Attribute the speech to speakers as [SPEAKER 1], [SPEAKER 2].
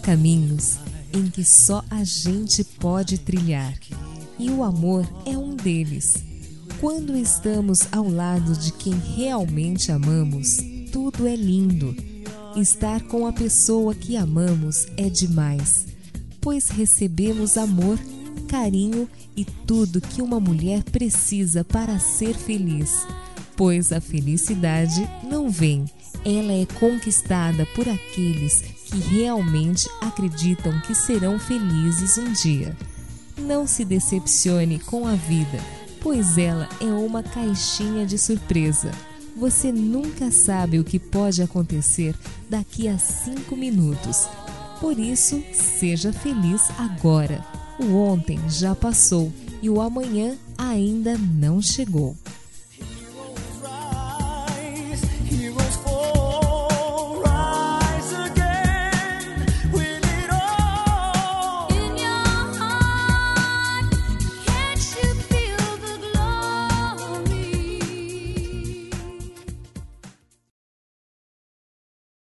[SPEAKER 1] caminhos em que só a gente pode trilhar, e o amor é um deles. Quando estamos ao lado de quem realmente amamos, tudo é lindo. Estar com a pessoa que amamos é demais, pois recebemos amor, carinho e tudo que uma mulher precisa para ser feliz. Pois a felicidade não vem, ela é conquistada por aqueles que realmente acreditam que serão felizes um dia. Não se decepcione com a vida, pois ela é uma caixinha de surpresa. Você nunca sabe o que pode acontecer daqui a 5 minutos. Por isso, seja feliz agora. O ontem já passou e o amanhã ainda não chegou.